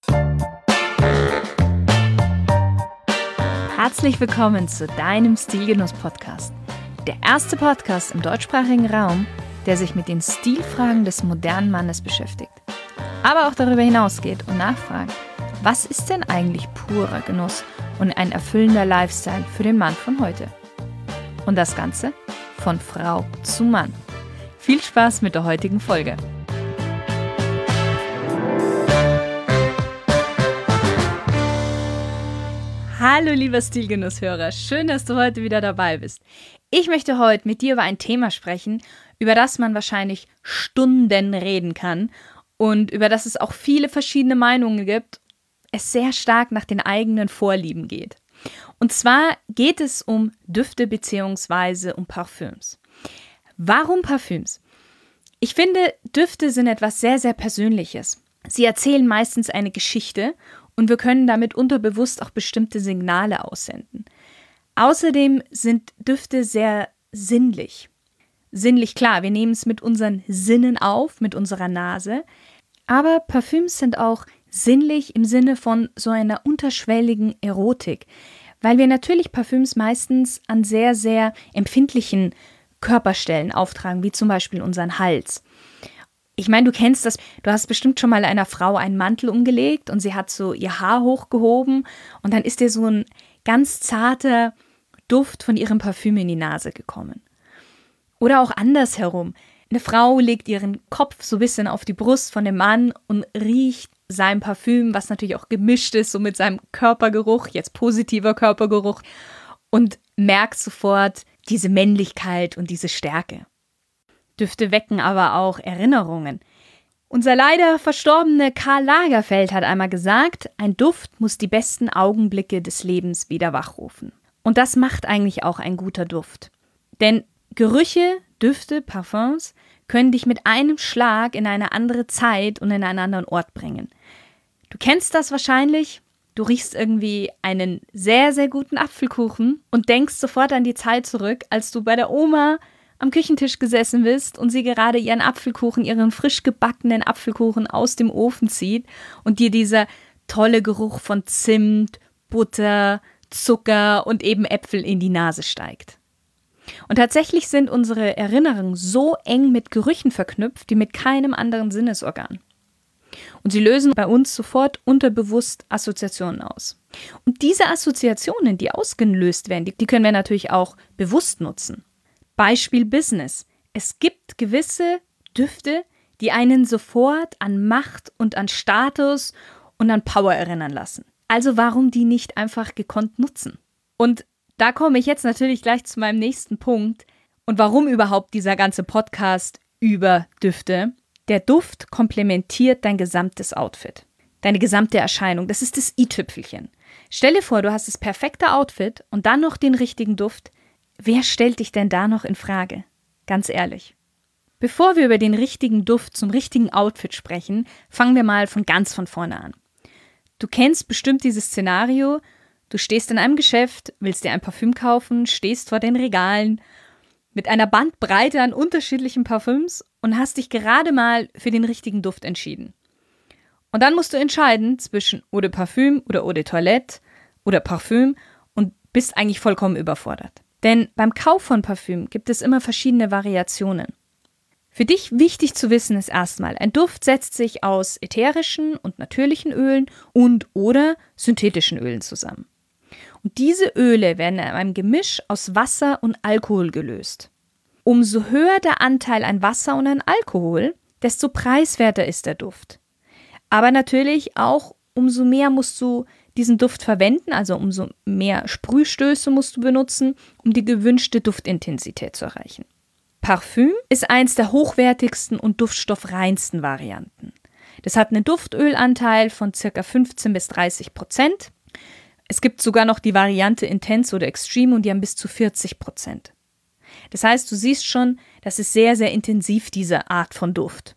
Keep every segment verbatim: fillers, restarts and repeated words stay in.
Herzlich willkommen zu deinem Stilgenuss-Podcast. Der erste Podcast im deutschsprachigen Raum, der sich mit den Stilfragen des modernen Mannes beschäftigt. Aber auch darüber hinausgeht und nachfragt, was ist denn eigentlich purer Genuss und ein erfüllender Lifestyle für den Mann von heute? Und das Ganze von Frau zu Mann. Viel Spaß mit der heutigen Folge. Hallo lieber Stilgenusshörer, schön, dass du heute wieder dabei bist. Ich möchte heute mit dir über ein Thema sprechen, über das man wahrscheinlich Stunden reden kann und über das es auch viele verschiedene Meinungen gibt, es sehr stark nach den eigenen Vorlieben geht. Und zwar geht es um Düfte bzw. um Parfüms. Warum Parfüms? Ich finde, Düfte sind etwas sehr, sehr Persönliches. Sie erzählen meistens eine Geschichte und wir können damit unterbewusst auch bestimmte Signale aussenden. Außerdem sind Düfte sehr sinnlich. Sinnlich, klar, wir nehmen es mit unseren Sinnen auf, mit unserer Nase, aber Parfüms sind auch sinnlich im Sinne von so einer unterschwelligen Erotik, weil wir natürlich Parfüms meistens an sehr, sehr empfindlichen Körperstellen auftragen, wie zum Beispiel unseren Hals. Ich meine, du kennst das, du hast bestimmt schon mal einer Frau einen Mantel umgelegt und sie hat so ihr Haar hochgehoben und dann ist dir so ein ganz zarter Duft von ihrem Parfüm in die Nase gekommen. Oder auch andersherum. Eine Frau legt ihren Kopf so ein bisschen auf die Brust von dem Mann und riecht sein Parfüm, was natürlich auch gemischt ist, so mit seinem Körpergeruch, jetzt positiver Körpergeruch, und merkt sofort diese Männlichkeit und diese Stärke. Düfte wecken aber auch Erinnerungen. Unser leider verstorbener Karl Lagerfeld hat einmal gesagt, ein Duft muss die besten Augenblicke des Lebens wieder wachrufen. Und das macht eigentlich auch ein guter Duft. Denn Gerüche, Düfte, Parfums können dich mit einem Schlag in eine andere Zeit und in einen anderen Ort bringen. Du kennst das wahrscheinlich. Du riechst irgendwie einen sehr, sehr guten Apfelkuchen und denkst sofort an die Zeit zurück, als du bei der Oma am Küchentisch gesessen bist und sie gerade ihren Apfelkuchen, ihren frisch gebackenen Apfelkuchen aus dem Ofen zieht und dir dieser tolle Geruch von Zimt, Butter, Zucker und eben Äpfel in die Nase steigt. Und tatsächlich sind unsere Erinnerungen so eng mit Gerüchen verknüpft, wie mit keinem anderen Sinnesorgan. Und sie lösen bei uns sofort unterbewusst Assoziationen aus. Und diese Assoziationen, die ausgelöst werden, die, die können wir natürlich auch bewusst nutzen. Beispiel Business. Es gibt gewisse Düfte, die einen sofort an Macht und an Status und an Power erinnern lassen. Also warum die nicht einfach gekonnt nutzen? Und da komme ich jetzt natürlich gleich zu meinem nächsten Punkt und warum überhaupt dieser ganze Podcast über Düfte. Der Duft komplementiert dein gesamtes Outfit, deine gesamte Erscheinung. Das ist das i-Tüpfelchen. Stell dir vor, du hast das perfekte Outfit und dann noch den richtigen Duft. Wer stellt dich denn da noch in Frage? Ganz ehrlich. Bevor wir über den richtigen Duft zum richtigen Outfit sprechen, fangen wir mal von ganz von vorne an. Du kennst bestimmt dieses Szenario, du stehst in einem Geschäft, willst dir ein Parfüm kaufen, stehst vor den Regalen mit einer Bandbreite an unterschiedlichen Parfüms und hast dich gerade mal für den richtigen Duft entschieden. Und dann musst du entscheiden zwischen Eau de Parfüm oder Eau de Toilette oder Parfüm und bist eigentlich vollkommen überfordert. Denn beim Kauf von Parfüm gibt es immer verschiedene Variationen. Für dich wichtig zu wissen ist erstmal, ein Duft setzt sich aus ätherischen und natürlichen Ölen und oder synthetischen Ölen zusammen. Und diese Öle werden in einem Gemisch aus Wasser und Alkohol gelöst. Umso höher der Anteil an Wasser und an Alkohol, desto preiswerter ist der Duft. Aber natürlich auch umso mehr musst du diesen Duft verwenden, also umso mehr Sprühstöße musst du benutzen, um die gewünschte Duftintensität zu erreichen. Parfüm ist eins der hochwertigsten und duftstoffreinsten Varianten. Das hat einen Duftölanteil von ca. fünfzehn bis dreißig Prozent. Es gibt sogar noch die Variante Intense oder Extreme und die haben bis zu vierzig Prozent. Das heißt, du siehst schon, das ist sehr, sehr intensiv, diese Art von Duft.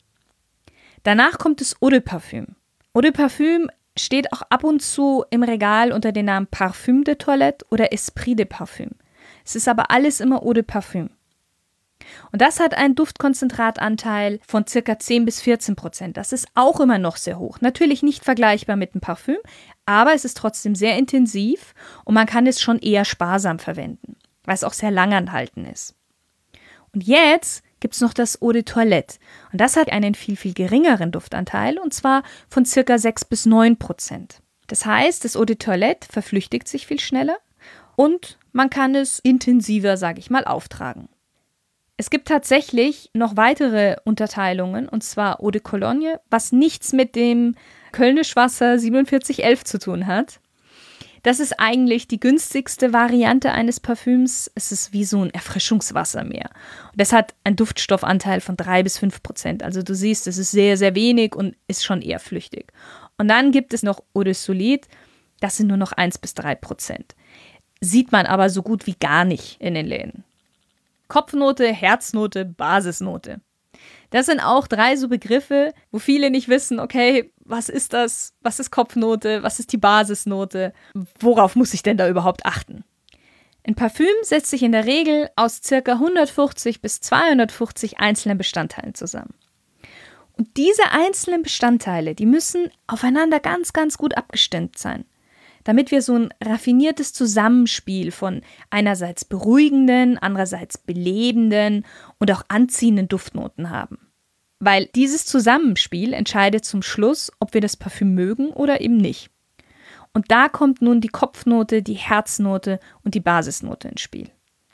Danach kommt das Eau de Parfüm. Eau de Parfüm steht auch ab und zu im Regal unter dem Namen Parfum de Toilette oder Esprit de Parfum. Es ist aber alles immer Eau de Parfüm. Und das hat einen Duftkonzentratanteil von circa zehn bis vierzehn Prozent. Das ist auch immer noch sehr hoch. Natürlich nicht vergleichbar mit einem Parfüm, aber es ist trotzdem sehr intensiv und man kann es schon eher sparsam verwenden, weil es auch sehr langanhaltend ist. Und jetzt gibt es noch das Eau de Toilette. Und das hat einen viel, viel geringeren Duftanteil, und zwar von circa sechs bis neun Prozent. Das heißt, das Eau de Toilette verflüchtigt sich viel schneller und man kann es intensiver, sage ich mal, auftragen. Es gibt tatsächlich noch weitere Unterteilungen, und zwar Eau de Cologne, was nichts mit dem Kölnisch Wasser siebenundvierzig elf zu tun hat. Das ist eigentlich die günstigste Variante eines Parfüms. Es ist wie so ein Erfrischungswasser mehr. Und das hat einen Duftstoffanteil von drei bis fünf Prozent. Also du siehst, es ist sehr, sehr wenig und ist schon eher flüchtig. Und dann gibt es noch Eau de Solide. Das sind nur noch eins bis drei Prozent. Sieht man aber so gut wie gar nicht in den Läden. Kopfnote, Herznote, Basisnote. Das sind auch drei so Begriffe, wo viele nicht wissen, okay, was ist das? Was ist Kopfnote? Was ist die Basisnote? Worauf muss ich denn da überhaupt achten? Ein Parfüm setzt sich in der Regel aus ca. hundertfünfzig bis zweihundertfünfzig einzelnen Bestandteilen zusammen. Und diese einzelnen Bestandteile, die müssen aufeinander ganz, ganz gut abgestimmt sein, damit wir so ein raffiniertes Zusammenspiel von einerseits beruhigenden, andererseits belebenden und auch anziehenden Duftnoten haben. Weil dieses Zusammenspiel entscheidet zum Schluss, ob wir das Parfüm mögen oder eben nicht. Und da kommt nun die Kopfnote, die Herznote und die Basisnote ins Spiel.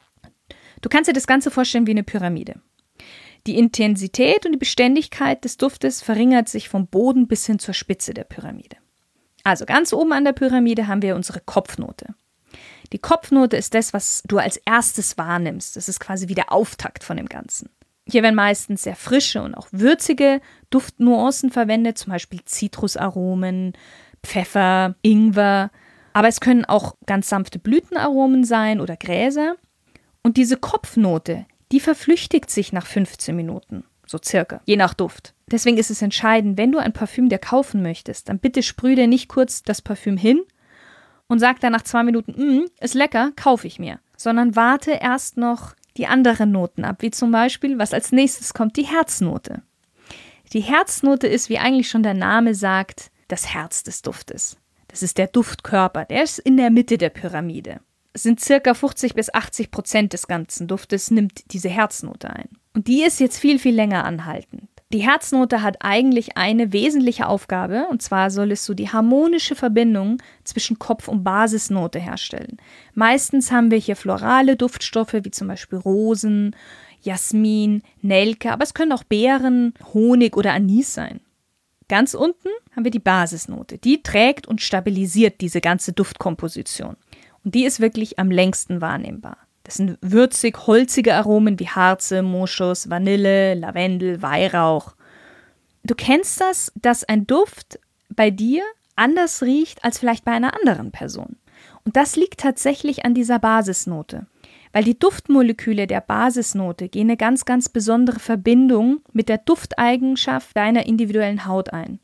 Du kannst dir das Ganze vorstellen wie eine Pyramide. Die Intensität und die Beständigkeit des Duftes verringert sich vom Boden bis hin zur Spitze der Pyramide. Also ganz oben an der Pyramide haben wir unsere Kopfnote. Die Kopfnote ist das, was du als erstes wahrnimmst. Das ist quasi wie der Auftakt von dem Ganzen. Hier werden meistens sehr frische und auch würzige Duftnuancen verwendet, zum Beispiel Zitrusaromen, Pfeffer, Ingwer. Aber es können auch ganz sanfte Blütenaromen sein oder Gräser. Und diese Kopfnote, die verflüchtigt sich nach fünfzehn Minuten, so circa, je nach Duft. Deswegen ist es entscheidend, wenn du ein Parfüm dir kaufen möchtest, dann bitte sprüh dir nicht kurz das Parfüm hin und sag dann nach zwei Minuten, mm, ist lecker, kaufe ich mir. Sondern warte erst noch die anderen Noten ab, wie zum Beispiel, was als nächstes kommt, die Herznote. Die Herznote ist, wie eigentlich schon der Name sagt, das Herz des Duftes. Das ist der Duftkörper, der ist in der Mitte der Pyramide. Es sind circa fünfzig bis achtzig Prozent des ganzen Duftes, nimmt diese Herznote ein. Und die ist jetzt viel, viel länger anhaltend. Die Herznote hat eigentlich eine wesentliche Aufgabe, und zwar soll es so die harmonische Verbindung zwischen Kopf- und Basisnote herstellen. Meistens haben wir hier florale Duftstoffe, wie zum Beispiel Rosen, Jasmin, Nelke, aber es können auch Beeren, Honig oder Anis sein. Ganz unten haben wir die Basisnote. Die trägt und stabilisiert diese ganze Duftkomposition. Und die ist wirklich am längsten wahrnehmbar. Das sind würzig, holzige Aromen wie Harze, Moschus, Vanille, Lavendel, Weihrauch. Du kennst das, dass ein Duft bei dir anders riecht als vielleicht bei einer anderen Person. Und das liegt tatsächlich an dieser Basisnote. Weil die Duftmoleküle der Basisnote gehen eine ganz, ganz besondere Verbindung mit der Dufteigenschaft deiner individuellen Haut ein.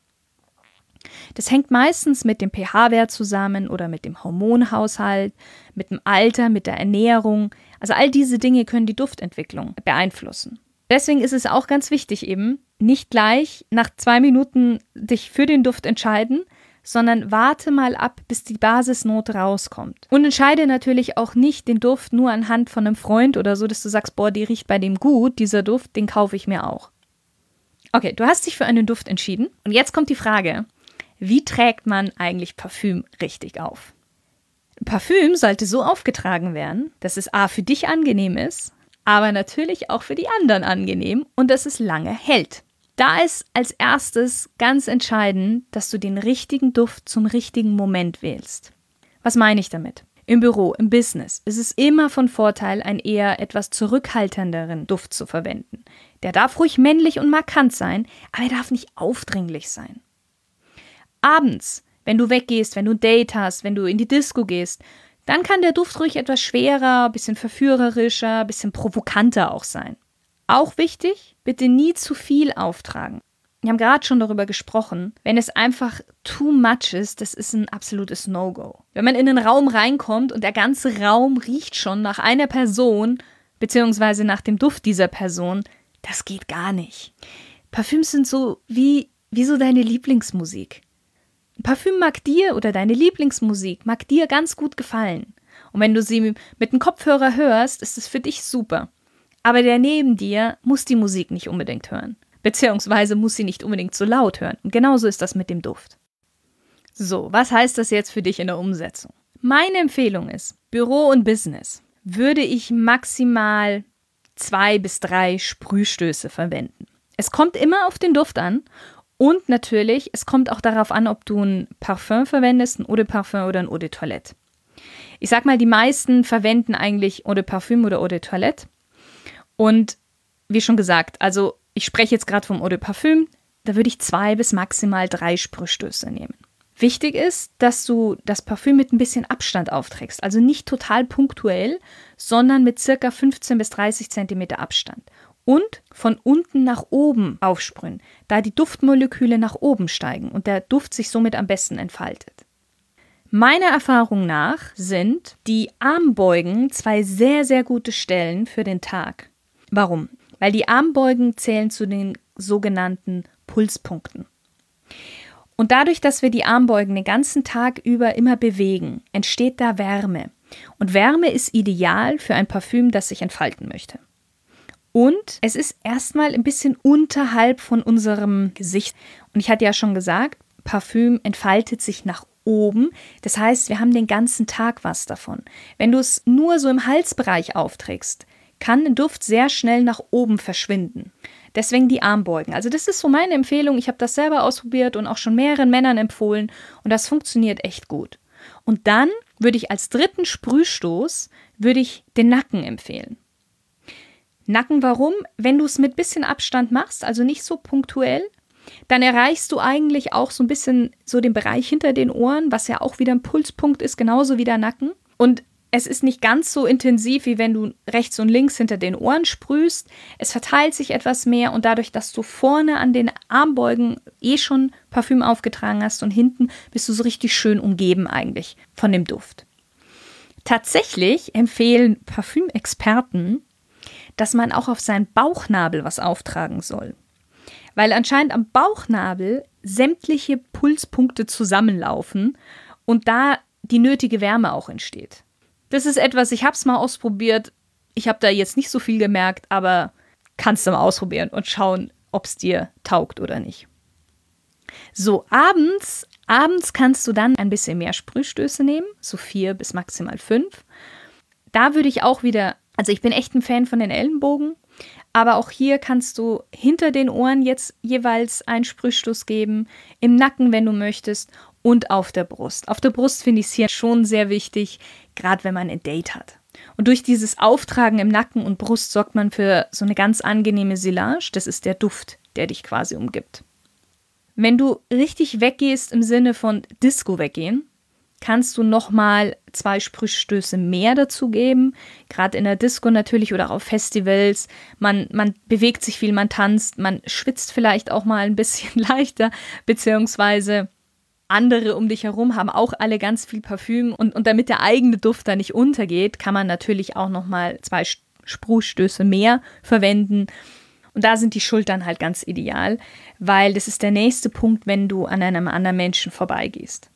Das hängt meistens mit dem pH-Wert zusammen oder mit dem Hormonhaushalt, mit dem Alter, mit der Ernährung. Also all diese Dinge können die Duftentwicklung beeinflussen. Deswegen ist es auch ganz wichtig eben, nicht gleich nach zwei Minuten dich für den Duft entscheiden, sondern warte mal ab, bis die Basisnote rauskommt. Und entscheide natürlich auch nicht den Duft nur anhand von einem Freund oder so, dass du sagst, boah, die riecht bei dem gut, dieser Duft, den kaufe ich mir auch. Okay, du hast dich für einen Duft entschieden und jetzt kommt die Frage, wie trägt man eigentlich Parfüm richtig auf? Parfüm sollte so aufgetragen werden, dass es a. für dich angenehm ist, aber natürlich auch für die anderen angenehm und dass es lange hält. Da ist als erstes ganz entscheidend, dass du den richtigen Duft zum richtigen Moment wählst. Was meine ich damit? Im Büro, im Business ist es immer von Vorteil, einen eher etwas zurückhaltenderen Duft zu verwenden. Der darf ruhig männlich und markant sein, aber er darf nicht aufdringlich sein. Abends, wenn du weggehst, wenn du ein Date hast, wenn du in die Disco gehst, dann kann der Duft ruhig etwas schwerer, ein bisschen verführerischer, ein bisschen provokanter auch sein. Auch wichtig, bitte nie zu viel auftragen. Wir haben gerade schon darüber gesprochen, wenn es einfach too much ist, das ist ein absolutes No-Go. Wenn man in einen Raum reinkommt und der ganze Raum riecht schon nach einer Person, beziehungsweise nach dem Duft dieser Person, das geht gar nicht. Parfüms sind so wie, wie so deine Lieblingsmusik. Ein Parfüm mag dir oder deine Lieblingsmusik mag dir ganz gut gefallen. Und wenn du sie mit dem Kopfhörer hörst, ist es für dich super. Aber der neben dir muss die Musik nicht unbedingt hören. Beziehungsweise muss sie nicht unbedingt so laut hören. Und genauso ist das mit dem Duft. So, was heißt das jetzt für dich in der Umsetzung? Meine Empfehlung ist, Büro und Business würde ich maximal zwei bis drei Sprühstöße verwenden. Es kommt immer auf den Duft an und natürlich, es kommt auch darauf an, ob du ein Parfüm verwendest, ein Eau de Parfum oder ein Eau de Toilette. Ich sag mal, die meisten verwenden eigentlich Eau de Parfum oder Eau de Toilette. Und wie schon gesagt, also ich spreche jetzt gerade vom Eau de Parfum, da würde ich zwei bis maximal drei Sprühstöße nehmen. Wichtig ist, dass du das Parfüm mit ein bisschen Abstand aufträgst, also nicht total punktuell, sondern mit circa fünfzehn bis dreißig Zentimeter Abstand. Und von unten nach oben aufsprühen, da die Duftmoleküle nach oben steigen und der Duft sich somit am besten entfaltet. Meiner Erfahrung nach sind die Armbeugen zwei sehr, sehr gute Stellen für den Tag. Warum? Weil die Armbeugen zählen zu den sogenannten Pulspunkten. Und dadurch, dass wir die Armbeugen den ganzen Tag über immer bewegen, entsteht da Wärme. Und Wärme ist ideal für ein Parfüm, das sich entfalten möchte. Und es ist erstmal ein bisschen unterhalb von unserem Gesicht. Und ich hatte ja schon gesagt, Parfüm entfaltet sich nach oben. Das heißt, wir haben den ganzen Tag was davon. Wenn du es nur so im Halsbereich aufträgst, kann ein Duft sehr schnell nach oben verschwinden. Deswegen die Armbeugen. Also das ist so meine Empfehlung. Ich habe das selber ausprobiert und auch schon mehreren Männern empfohlen. Und das funktioniert echt gut. Und dann würde ich als dritten Sprühstoß, würde ich den Nacken empfehlen. Nacken warum? Wenn du es mit bisschen Abstand machst, also nicht so punktuell, dann erreichst du eigentlich auch so ein bisschen so den Bereich hinter den Ohren, was ja auch wieder ein Pulspunkt ist, genauso wie der Nacken. Und es ist nicht ganz so intensiv, wie wenn du rechts und links hinter den Ohren sprühst. Es verteilt sich etwas mehr und dadurch, dass du vorne an den Armbeugen eh schon Parfüm aufgetragen hast und hinten bist du so richtig schön umgeben eigentlich von dem Duft. Tatsächlich empfehlen Parfümexperten, dass man auch auf seinen Bauchnabel was auftragen soll. Weil anscheinend am Bauchnabel sämtliche Pulspunkte zusammenlaufen und da die nötige Wärme auch entsteht. Das ist etwas, ich habe es mal ausprobiert. Ich habe da jetzt nicht so viel gemerkt, aber kannst du mal ausprobieren und schauen, ob es dir taugt oder nicht. So, abends, abends kannst du dann ein bisschen mehr Sprühstöße nehmen, so vier bis maximal fünf. Da würde ich auch wieder, also ich bin echt ein Fan von den Ellenbogen, aber auch hier kannst du hinter den Ohren jetzt jeweils einen Sprühstoß geben, im Nacken, wenn du möchtest, und auf der Brust. Auf der Brust finde ich es hier schon sehr wichtig, gerade wenn man ein Date hat. Und durch dieses Auftragen im Nacken und Brust sorgt man für so eine ganz angenehme Silage. Das ist der Duft, der dich quasi umgibt. Wenn du richtig weggehst im Sinne von Disco weggehen, kannst du nochmal zwei Sprühstöße mehr dazu geben. Gerade in der Disco natürlich oder auf Festivals. Man, man bewegt sich viel, man tanzt, man schwitzt vielleicht auch mal ein bisschen leichter, beziehungsweise andere um dich herum haben auch alle ganz viel Parfüm. Und, und damit der eigene Duft da nicht untergeht, kann man natürlich auch nochmal zwei Sprühstöße mehr verwenden. Und da sind die Schultern halt ganz ideal, weil das ist der nächste Punkt, wenn du an einem anderen Menschen vorbeigehst.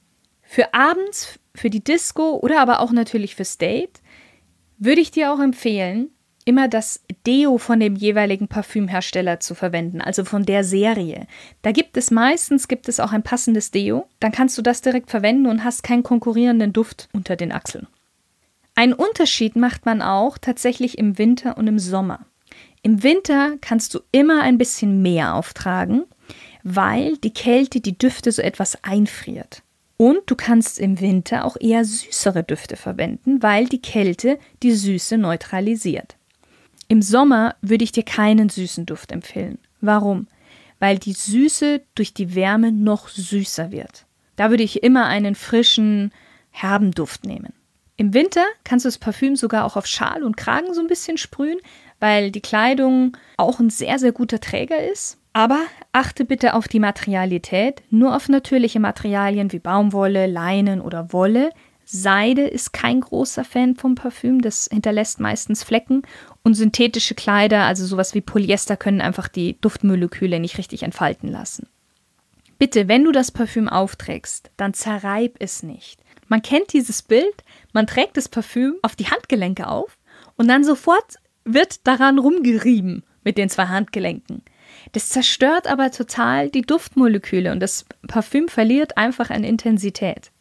Für abends, für die Disco oder aber auch natürlich fürs Date, würde ich dir auch empfehlen, immer das Deo von dem jeweiligen Parfümhersteller zu verwenden, also von der Serie. Da gibt es meistens, gibt es auch ein passendes Deo, dann kannst du das direkt verwenden und hast keinen konkurrierenden Duft unter den Achseln. Einen Unterschied macht man auch tatsächlich im Winter und im Sommer. Im Winter kannst du immer ein bisschen mehr auftragen, weil die Kälte die Düfte so etwas einfriert. Und du kannst im Winter auch eher süßere Düfte verwenden, weil die Kälte die Süße neutralisiert. Im Sommer würde ich dir keinen süßen Duft empfehlen. Warum? Weil die Süße durch die Wärme noch süßer wird. Da würde ich immer einen frischen, herben Duft nehmen. Im Winter kannst du das Parfüm sogar auch auf Schal und Kragen so ein bisschen sprühen, weil die Kleidung auch ein sehr, sehr guter Träger ist. Aber achte bitte auf die Materialität, nur auf natürliche Materialien wie Baumwolle, Leinen oder Wolle. Seide ist kein großer Fan vom Parfüm, das hinterlässt meistens Flecken. Und synthetische Kleider, also sowas wie Polyester, können einfach die Duftmoleküle nicht richtig entfalten lassen. Bitte, wenn du das Parfüm aufträgst, dann zerreib es nicht. Man kennt dieses Bild, man trägt das Parfüm auf die Handgelenke auf und dann sofort wird daran rumgerieben mit den zwei Handgelenken. Das zerstört aber total die Duftmoleküle und das Parfüm verliert einfach an Intensität.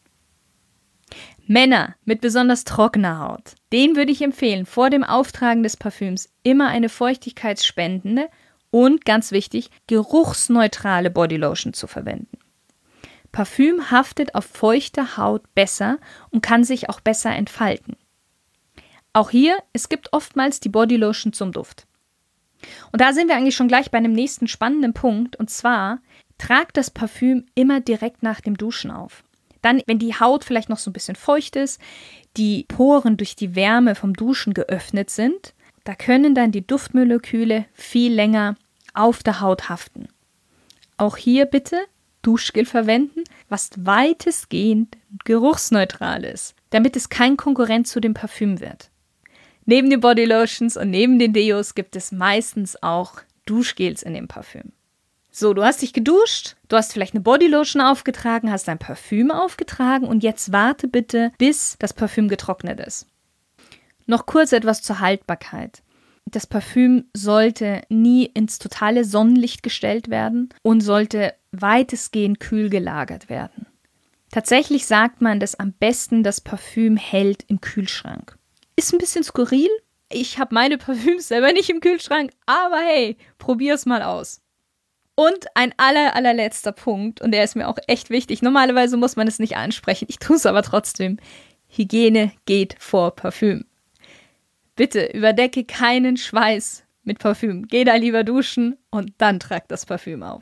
Männer mit besonders trockener Haut, denen würde ich empfehlen, vor dem Auftragen des Parfüms immer eine feuchtigkeitsspendende und, ganz wichtig, geruchsneutrale Bodylotion zu verwenden. Parfüm haftet auf feuchter Haut besser und kann sich auch besser entfalten. Auch hier, es gibt oftmals die Bodylotion zum Duft. Und da sind wir eigentlich schon gleich bei einem nächsten spannenden Punkt, und zwar, trag das Parfüm immer direkt nach dem Duschen auf. Dann, wenn die Haut vielleicht noch so ein bisschen feucht ist, die Poren durch die Wärme vom Duschen geöffnet sind, da können dann die Duftmoleküle viel länger auf der Haut haften. Auch hier bitte Duschgel verwenden, was weitestgehend geruchsneutral ist, damit es kein Konkurrent zu dem Parfüm wird. Neben den Bodylotions und neben den Deos gibt es meistens auch Duschgels in dem Parfüm. So, du hast dich geduscht, du hast vielleicht eine Bodylotion aufgetragen, hast dein Parfüm aufgetragen und jetzt warte bitte, bis das Parfüm getrocknet ist. Noch kurz etwas zur Haltbarkeit. Das Parfüm sollte nie ins totale Sonnenlicht gestellt werden und sollte weitestgehend kühl gelagert werden. Tatsächlich sagt man, dass am besten das Parfüm hält im Kühlschrank. Ist ein bisschen skurril. Ich habe meine Parfüms selber nicht im Kühlschrank, aber hey, probier's mal aus. Und ein aller, allerletzter Punkt, und der ist mir auch echt wichtig. Normalerweise muss man es nicht ansprechen, ich tue es aber trotzdem. Hygiene geht vor Parfüm. Bitte überdecke keinen Schweiß mit Parfüm. Geh da lieber duschen und dann trag das Parfüm auf.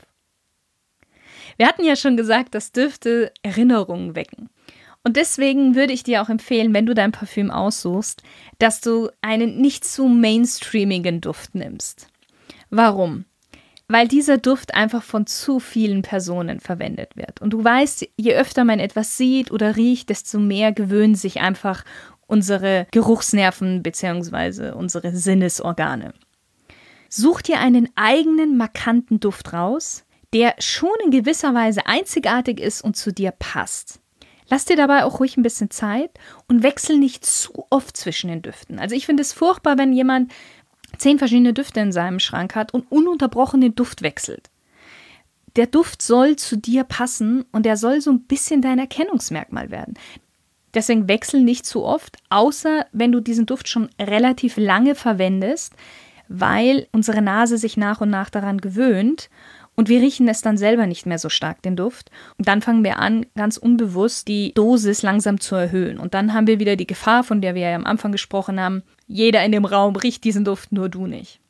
Wir hatten ja schon gesagt, dass Düfte Erinnerungen wecken. Und deswegen würde ich dir auch empfehlen, wenn du dein Parfüm aussuchst, dass du einen nicht zu mainstreamigen Duft nimmst. Warum? Weil dieser Duft einfach von zu vielen Personen verwendet wird. Und du weißt, je öfter man etwas sieht oder riecht, desto mehr gewöhnen sich einfach unsere Geruchsnerven bzw. unsere Sinnesorgane. Such dir einen eigenen, markanten Duft raus, der schon in gewisser Weise einzigartig ist und zu dir passt. Lass dir dabei auch ruhig ein bisschen Zeit und wechsel nicht zu oft zwischen den Düften. Also ich finde es furchtbar, wenn jemand zehn verschiedene Düfte in seinem Schrank hat und ununterbrochen den Duft wechselt. Der Duft soll zu dir passen und er soll so ein bisschen dein Erkennungsmerkmal werden. Deswegen wechsel nicht zu oft, außer wenn du diesen Duft schon relativ lange verwendest, weil unsere Nase sich nach und nach daran gewöhnt und wir riechen es dann selber nicht mehr so stark, den Duft. Und dann fangen wir an, ganz unbewusst die Dosis langsam zu erhöhen. Und dann haben wir wieder die Gefahr, von der wir ja am Anfang gesprochen haben, jeder in dem Raum riecht diesen Duft, nur du nicht.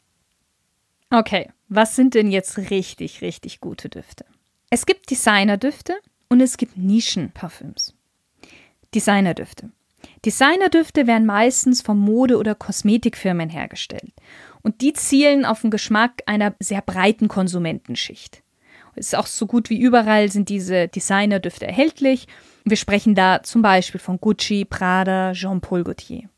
Okay, was sind denn jetzt richtig, richtig gute Düfte? Es gibt Designerdüfte und es gibt Nischenparfüms. Designerdüfte. Designerdüfte werden meistens von Mode- oder Kosmetikfirmen hergestellt. Und die zielen auf den Geschmack einer sehr breiten Konsumentenschicht. Es ist auch so gut wie überall sind diese Designerdüfte erhältlich. Wir sprechen da zum Beispiel von Gucci, Prada, Jean-Paul Gaultier.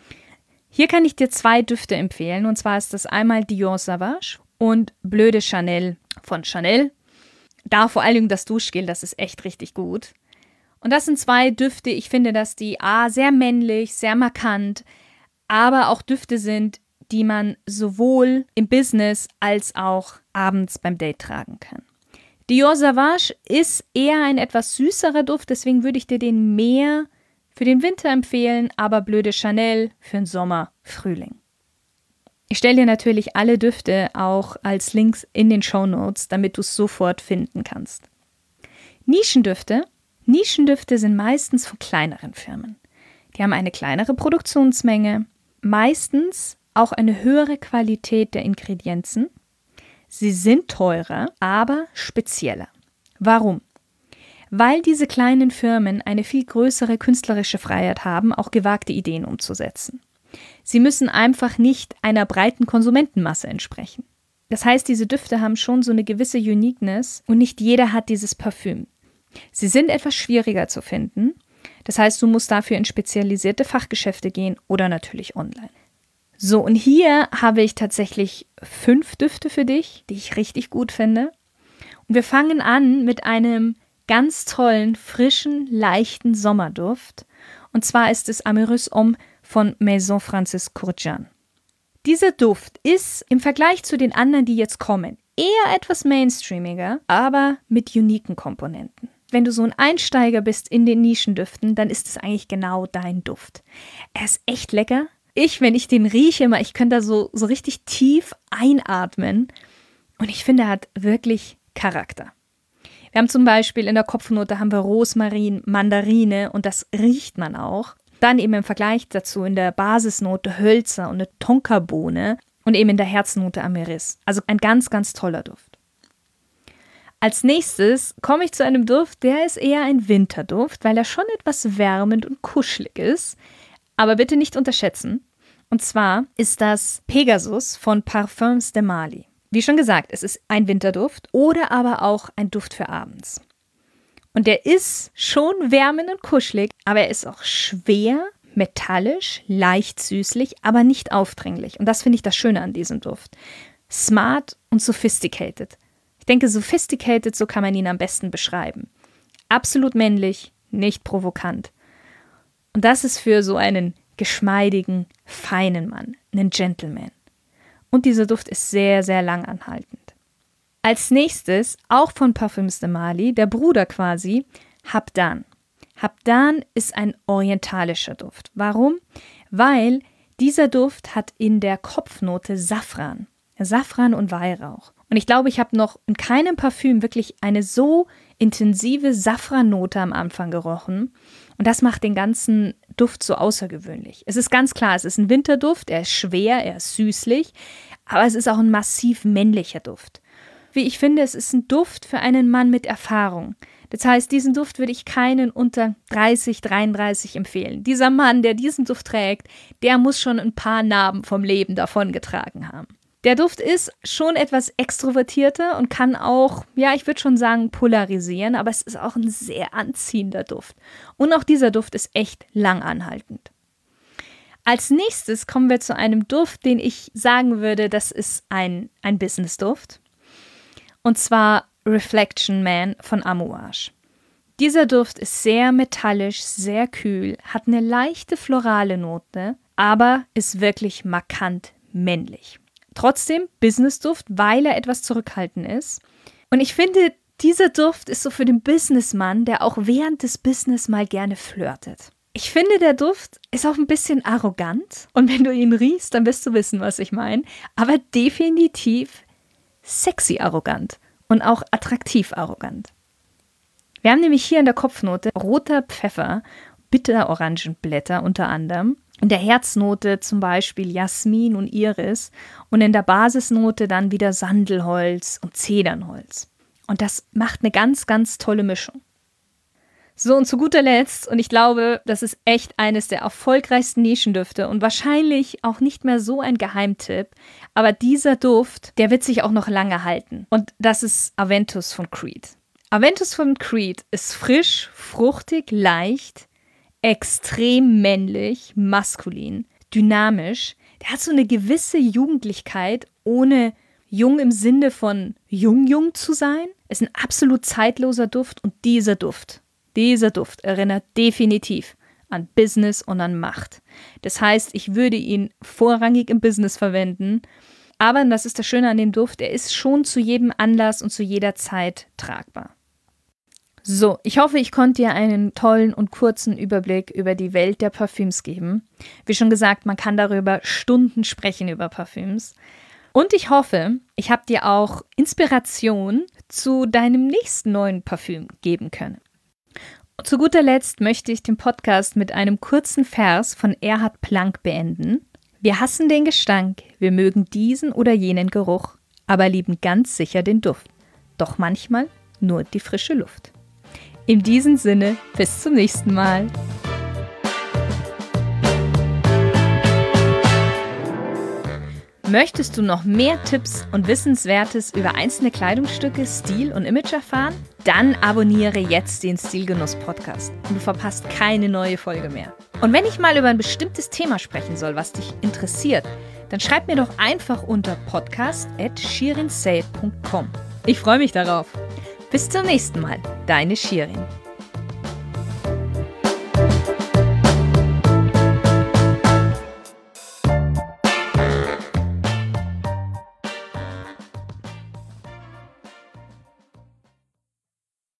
Hier kann ich dir zwei Düfte empfehlen, und zwar ist das einmal Dior Sauvage und Bleu de Chanel von Chanel. Da vor allem das Duschgel, das ist echt richtig gut. Und das sind zwei Düfte, ich finde, dass die A, sehr männlich, sehr markant, aber auch Düfte sind, die man sowohl im Business als auch abends beim Date tragen kann. Dior Sauvage ist eher ein etwas süßerer Duft, deswegen würde ich dir den mehr für den Winter empfehlen, aber Bleu de Chanel für den Sommer, Frühling. Ich stelle dir natürlich alle Düfte auch als Links in den Shownotes, damit du es sofort finden kannst. Nischendüfte. Nischendüfte sind meistens von kleineren Firmen. Die haben eine kleinere Produktionsmenge, meistens auch eine höhere Qualität der Ingredienzen. Sie sind teurer, aber spezieller. Warum? Weil diese kleinen Firmen eine viel größere künstlerische Freiheit haben, auch gewagte Ideen umzusetzen. Sie müssen einfach nicht einer breiten Konsumentenmasse entsprechen. Das heißt, diese Düfte haben schon so eine gewisse Uniqueness und nicht jeder hat dieses Parfüm. Sie sind etwas schwieriger zu finden. Das heißt, du musst dafür in spezialisierte Fachgeschäfte gehen oder natürlich online. So, und hier habe ich tatsächlich fünf Düfte für dich, die ich richtig gut finde. Und wir fangen an mit einem ganz tollen, frischen, leichten Sommerduft. Und zwar ist es Amoureuse Homme von Maison Francis Kurkdjian. Dieser Duft ist im Vergleich zu den anderen, die jetzt kommen, eher etwas mainstreamiger, aber mit uniken Komponenten. Wenn du so ein Einsteiger bist in den Nischendüften, dann ist es eigentlich genau dein Duft. Er ist echt lecker. Ich, wenn ich den rieche, immer, ich könnte da so, so richtig tief einatmen. Und ich finde, er hat wirklich Charakter. Wir haben zum Beispiel in der Kopfnote haben wir Rosmarin, Mandarine und das riecht man auch. Dann eben im Vergleich dazu in der Basisnote Hölzer und eine Tonkabohne und eben in der Herznote Amyris. Also ein ganz, ganz toller Duft. Als nächstes komme ich zu einem Duft, der ist eher ein Winterduft, weil er schon etwas wärmend und kuschelig ist. Aber bitte nicht unterschätzen. Und zwar ist das Pegasus von Parfums de Marly. Wie schon gesagt, es ist ein Winterduft oder aber auch ein Duft für abends. Und der ist schon wärmend und kuschelig, aber er ist auch schwer, metallisch, leicht süßlich, aber nicht aufdringlich. Und das finde ich das Schöne an diesem Duft. Smart und sophisticated. Ich denke, sophisticated, so kann man ihn am besten beschreiben. Absolut männlich, nicht provokant. Und das ist für so einen geschmeidigen, feinen Mann, einen Gentleman. Und dieser Duft ist sehr, sehr lang anhaltend. Als nächstes, auch von Parfums de Marly, der Bruder quasi, Habdan. Habdan ist ein orientalischer Duft. Warum? Weil dieser Duft hat in der Kopfnote Safran. Safran und Weihrauch. Und ich glaube, ich habe noch in keinem Parfüm wirklich eine so intensive Safrannote am Anfang gerochen. Und das macht den ganzen Duft so außergewöhnlich. Es ist ganz klar, es ist ein Winterduft, er ist schwer, er ist süßlich, aber es ist auch ein massiv männlicher Duft. Wie ich finde, es ist ein Duft für einen Mann mit Erfahrung. Das heißt, diesen Duft würde ich keinen unter dreißig, dreiunddreißig empfehlen. Dieser Mann, der diesen Duft trägt, der muss schon ein paar Narben vom Leben davongetragen haben. Der Duft ist schon etwas extrovertierter und kann auch, ja, ich würde schon sagen, polarisieren, aber es ist auch ein sehr anziehender Duft. Und auch dieser Duft ist echt lang anhaltend. Als nächstes kommen wir zu einem Duft, den ich sagen würde, das ist ein, ein Business-Duft. Und zwar Reflection Man von Amouage. Dieser Duft ist sehr metallisch, sehr kühl, hat eine leichte florale Note, aber ist wirklich markant männlich. Trotzdem Business-Duft, weil er etwas zurückhaltend ist. Und ich finde, dieser Duft ist so für den Businessmann, der auch während des Business mal gerne flirtet. Ich finde, der Duft ist auch ein bisschen arrogant. Und wenn du ihn riechst, dann wirst du wissen, was ich meine. Aber definitiv sexy arrogant und auch attraktiv arrogant. Wir haben nämlich hier in der Kopfnote roter Pfeffer, Bitterorangenblätter unter anderem. In der Herznote zum Beispiel Jasmin und Iris und in der Basisnote dann wieder Sandelholz und Zedernholz. Und das macht eine ganz, ganz tolle Mischung. So, und zu guter Letzt, und ich glaube, das ist echt eines der erfolgreichsten Nischendüfte und wahrscheinlich auch nicht mehr so ein Geheimtipp, aber dieser Duft, der wird sich auch noch lange halten. Und das ist Aventus von Creed. Aventus von Creed ist frisch, fruchtig, leicht, extrem männlich, maskulin, dynamisch. Der hat so eine gewisse Jugendlichkeit, ohne jung im Sinne von jung-jung zu sein. Ist ein absolut zeitloser Duft und dieser Duft, dieser Duft erinnert definitiv an Business und an Macht. Das heißt, ich würde ihn vorrangig im Business verwenden, aber das ist das Schöne an dem Duft, er ist schon zu jedem Anlass und zu jeder Zeit tragbar. So, ich hoffe, ich konnte dir einen tollen und kurzen Überblick über die Welt der Parfüms geben. Wie schon gesagt, man kann darüber Stunden sprechen über Parfüms. Und ich hoffe, ich habe dir auch Inspiration zu deinem nächsten neuen Parfüm geben können. Und zu guter Letzt möchte ich den Podcast mit einem kurzen Vers von Erhard Planck beenden. Wir hassen den Gestank, wir mögen diesen oder jenen Geruch, aber lieben ganz sicher den Duft. Doch manchmal nur die frische Luft. In diesem Sinne, bis zum nächsten Mal. Möchtest du noch mehr Tipps und Wissenswertes über einzelne Kleidungsstücke, Stil und Image erfahren? Dann abonniere jetzt den Stilgenuss-Podcast und du verpasst keine neue Folge mehr. Und wenn ich mal über ein bestimmtes Thema sprechen soll, was dich interessiert, dann schreib mir doch einfach unter podcast at shirin said punkt com. Ich freue mich darauf. Bis zum nächsten Mal, deine Shirin.